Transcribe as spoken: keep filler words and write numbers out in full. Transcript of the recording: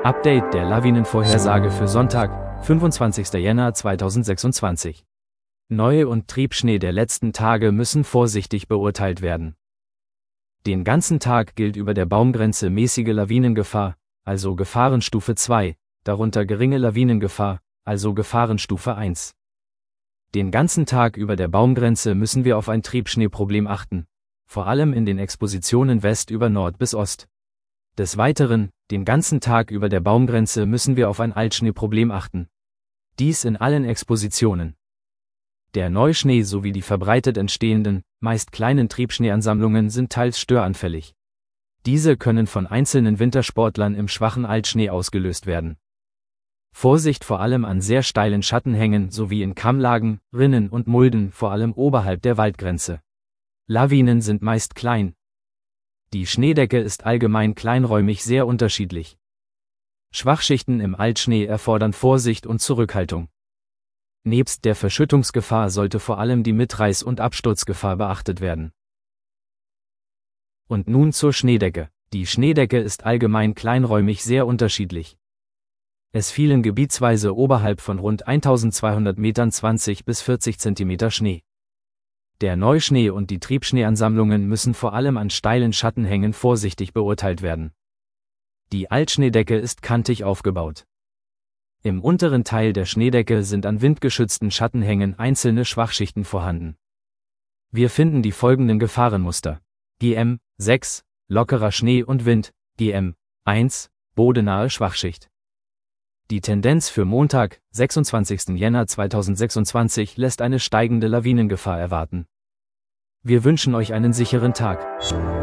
Update der Lawinenvorhersage für Sonntag, fünfundzwanzigster Jänner zweitausendsechsundzwanzig. Neu- und Triebschnee der letzten Tage müssen vorsichtig beurteilt werden. Den ganzen Tag gilt über der Baumgrenze mäßige Lawinengefahr, also Gefahrenstufe zwei, darunter geringe Lawinengefahr, also Gefahrenstufe eins. Den ganzen Tag über der Baumgrenze müssen wir auf ein Triebschneeproblem achten, vor allem in den Expositionen West über Nord bis Ost. Des Weiteren, den ganzen Tag über der Baumgrenze müssen wir auf ein Altschneeproblem achten. Dies in allen Expositionen. Der Neuschnee sowie die verbreitet entstehenden, meist kleinen Triebschneeansammlungen sind teils störanfällig. Diese können von einzelnen Wintersportlern im schwachen Altschnee ausgelöst werden. Vorsicht vor allem an sehr steilen Schattenhängen sowie in Kammlagen, Rinnen und Mulden, vor allem oberhalb der Waldgrenze. Lawinen sind meist klein. Die Schneedecke ist allgemein kleinräumig sehr unterschiedlich. Schwachschichten im Altschnee erfordern Vorsicht und Zurückhaltung. Nebst der Verschüttungsgefahr sollte vor allem die Mitreiß- und Absturzgefahr beachtet werden. Und nun zur Schneedecke. Die Schneedecke ist allgemein kleinräumig sehr unterschiedlich. Es fielen gebietsweise oberhalb von rund eintausendzweihundert Metern zwanzig bis vierzig Zentimeter Schnee. Der Neuschnee und die Triebschneeansammlungen müssen vor allem an steilen Schattenhängen vorsichtig beurteilt werden. Die Altschneedecke ist kantig aufgebaut. Im unteren Teil der Schneedecke sind an windgeschützten Schattenhängen einzelne Schwachschichten vorhanden. Wir finden die folgenden Gefahrenmuster: G M sechs, lockerer Schnee und Wind, G M eins, bodenahe Schwachschicht. Die Tendenz für Montag, sechsundzwanzigsten Jänner zweitausendsechsundzwanzig lässt eine steigende Lawinengefahr erwarten. Wir wünschen euch einen sicheren Tag.